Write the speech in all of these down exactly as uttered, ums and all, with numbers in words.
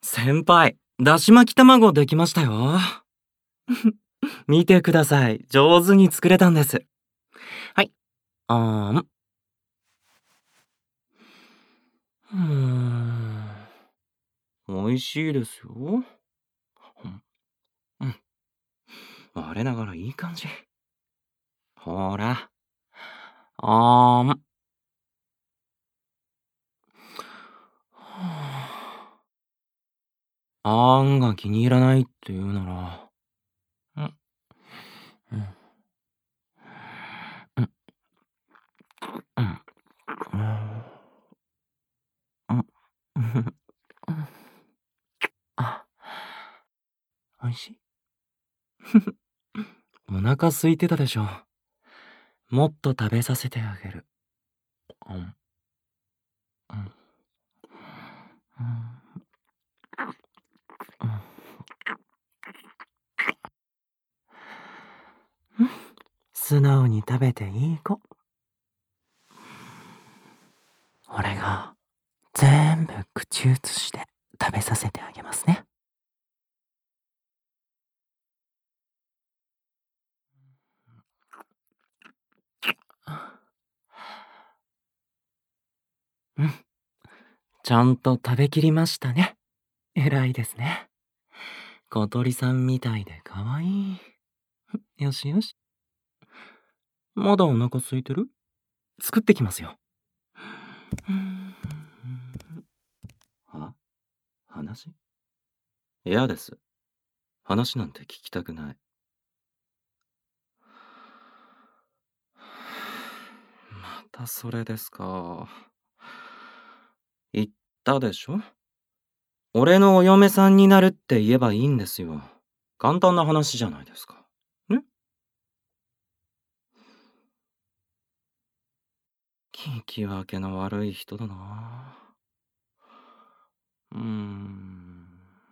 先輩、だし巻き卵できましたよ。見てください。上手に作れたんです。はい。あーん。うーん。美味しいですよ。うん。うん。我ながらいい感じ。ほら。あーん。はああーんが気に入らないって言うなら。うん。うん。うん。うん。うん。うん。あ、美味しい。お腹空いてたでしょ。もっと食べさせてあげる。うん。うん。うん。うん。素直に食べていい子。俺が全部口移しで食べさせてあげますね。うん。ちゃんと食べきりましたね。偉いですね。小鳥さんみたいでかわいい。よしよし。まだお腹空いてる？作ってきますよ。は？話？嫌です。話なんて聞きたくない。またそれですか。言ったでしょ？俺のお嫁さんになるって言えばいいんですよ。簡単な話じゃないですか。ん？聞き分けの悪い人だな。うーん。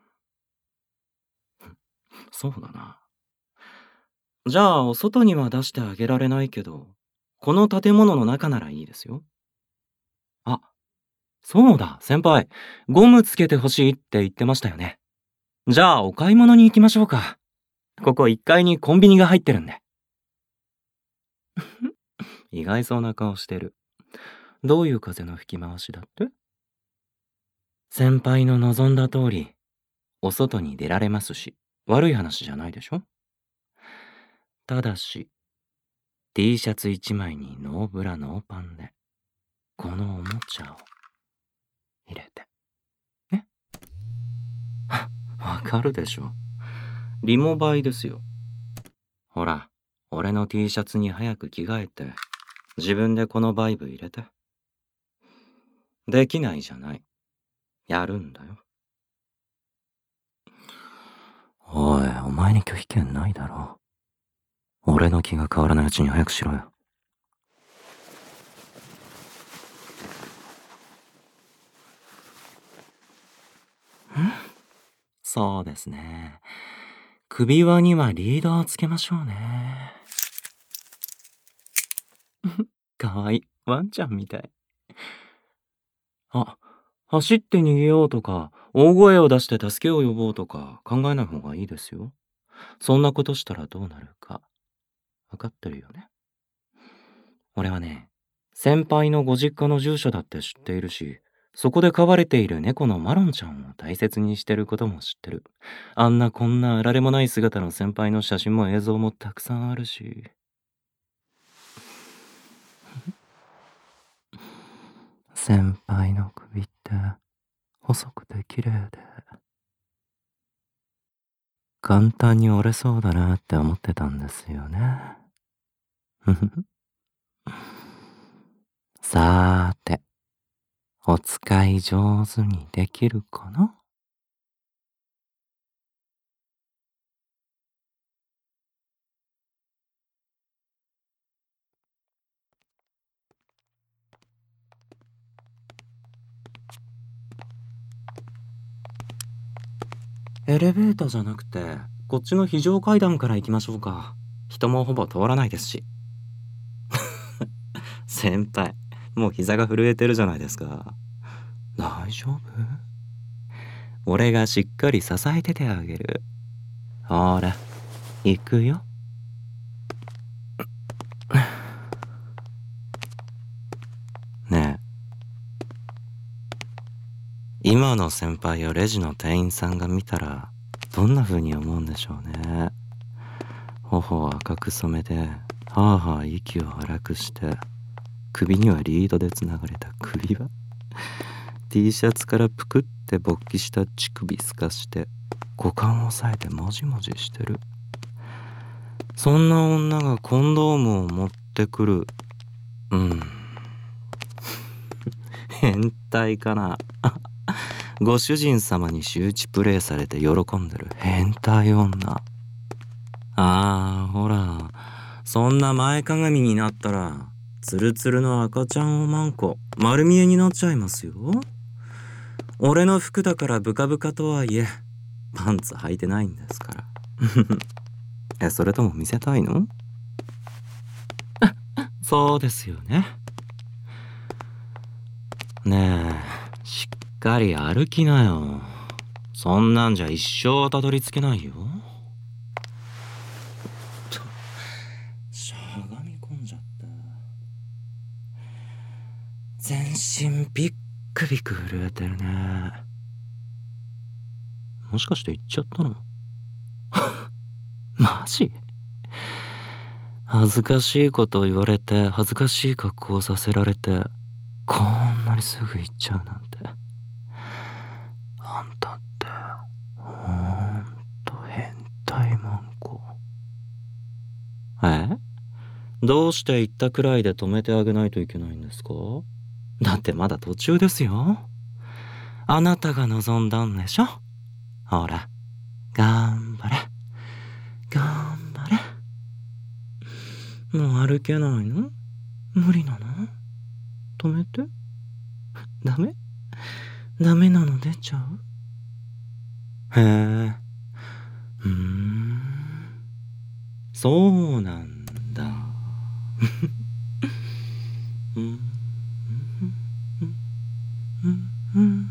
そうだな。じゃあ、お外には出してあげられないけど、この建物の中ならいいですよ。あ、そうだ、先輩。ゴムつけてほしいって言ってましたよね。じゃあ、お買い物に行きましょうか。ここいっかいにコンビニが入ってるんで。意外そうな顔してる。どういう風の吹き回しだって？先輩の望んだ通り、お外に出られますし、悪い話じゃないでしょ？ただし、T シャツいちまいにノーブラノーパンで、このおもちゃを入れて。ね？わかるでしょ？リモバイですよ。ほら、俺の T シャツに早く着替えて、自分でこのバイブ入れて。できないじゃない。やるんだよ。おい、お前に拒否権ないだろ。俺の気が変わらないうちに早くしろよ。そうですね。首輪にはリードをつけましょうね。かわいい。ワンちゃんみたい。あ、走って逃げようとか、大声を出して助けを呼ぼうとか考えない方がいいですよ。そんなことしたらどうなるか、わかってるよね。俺はね、先輩のご実家の住所だって知っているし、そこで飼われている猫のマロンちゃんを大切にしてることも知ってる。あんなこんなあられもない姿の先輩の写真も映像もたくさんあるし。先輩の首って細くて綺麗で、簡単に折れそうだなって思ってたんですよね。ふふふ。さーて、お使い上手にできるかな？エレベーターじゃなくて、こっちの非常階段から行きましょうか。人もほぼ通らないですし。先輩、もう膝が震えてるじゃないですか。大丈夫？ 俺がしっかり支えててあげる。ほら、行くよ。ねえ、今の先輩をレジの店員さんが見たらどんな風に思うんでしょうね。頬を赤く染めてはあはあ息を荒くして、首にはリードでつながれた首輪、 T シャツからぷくって勃起した乳首すかして股間を押さえてもじもじしてる。そんな女がコンドームを持ってくる。うん変態かな。ご主人様に周知プレイされて喜んでる変態女。あーほら、そんな前かがみになったらツルツルの赤ちゃんおまんこ丸見えになっちゃいますよ。俺の服だからブカブカとはいえパンツ履いてないんですから。え、それとも見せたいの？そうですよね。ねえ、しっかり歩きなよ。そんなんじゃ一生たどり着けないよ。しゃがみ込んじゃった。全身ビックビク震えてるね。もしかして行っちゃったの？マジ？恥ずかしいこと言われて恥ずかしい格好をさせられてこんなにすぐ行っちゃうなんて。あんたってほんと変態マンコ。え？どうして行ったくらいで止めてあげないといけないんですか？だってまだ途中ですよ。あなたが望んだんでしょ。ほら、頑張れ頑張れ。もう歩けないの？無理なの？止めて。ダメ？ダメなの出ちゃう？へえ、うーん、そうなんだ。うんうんうんうん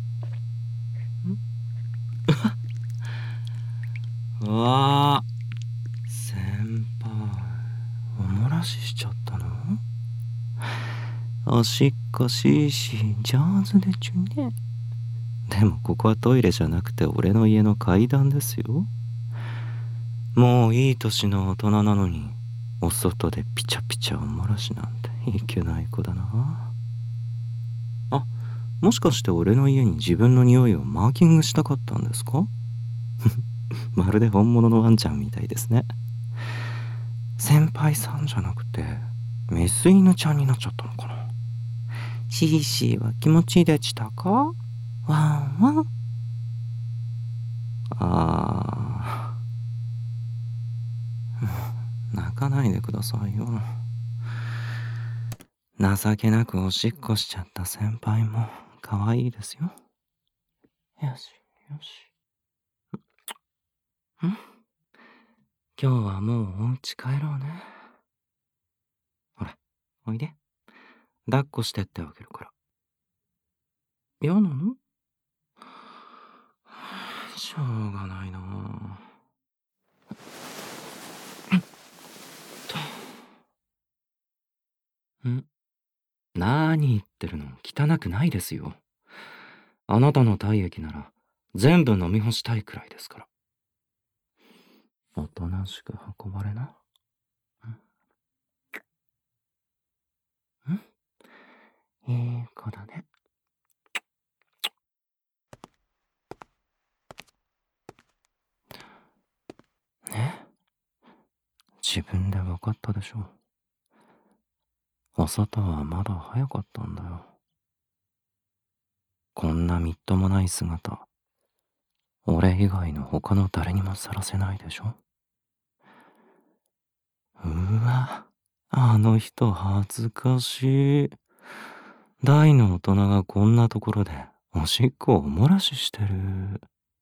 うん。うわあ、先輩おもらししちゃったの？おしっこしいし上手でちゅね。でもここはトイレじゃなくて俺の家の階段ですよ。もういい年の大人なのにお外でピチャピチャおもらしなんていけない子だな。あ、もしかして俺の家に自分の匂いをマーキングしたかったんですか？まるで本物のワンちゃんみたいですね。先輩さんじゃなくてメス犬ちゃんになっちゃったのかな。シーシーは気持ちでしたか？ワンワン。あー、泣かないでくださいよ。情けなくおしっこしちゃった先輩も可愛いですよ。よしよし。ん？今日はもうお家帰ろうね。ほら、おいで。抱っこしてってあげるから。嫌なの？しょうがないな。ん？なーに言ってるの？汚くないですよ。あなたの体液なら全部飲み干したいくらいですから。おとなしく運ばれな。ん？いい子だね。ね？自分で分かったでしょ。お外はまだ早かったんだよ。こんなみっともない姿、俺以外の他の誰にもさらせないでしょ。うわ、あの人恥ずかしい。大の大人がこんなところでおしっこを漏らししてる。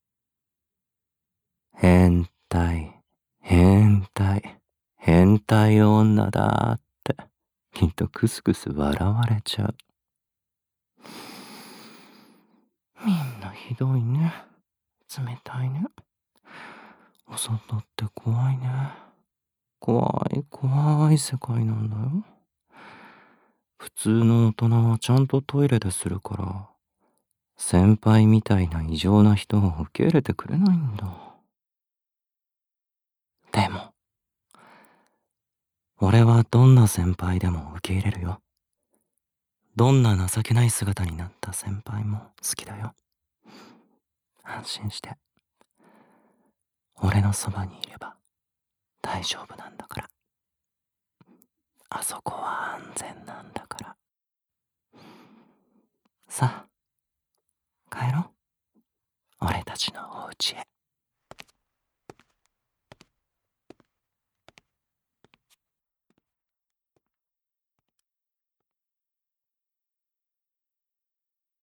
変態、変態、変態女だって、きっとクスクス笑われちゃう。みんなひどいね。冷たいね。お外って怖いね。怖い怖い世界なんだよ。普通の大人はちゃんとトイレでするから、先輩みたいな異常な人を受け入れてくれないんだ。でも、俺はどんな先輩でも受け入れるよ。どんな情けない姿になった先輩も好きだよ。安心して。俺のそばにいれば大丈夫なんだから。あそこは安全なんだから。さあ、帰ろう。俺たちのお家へ。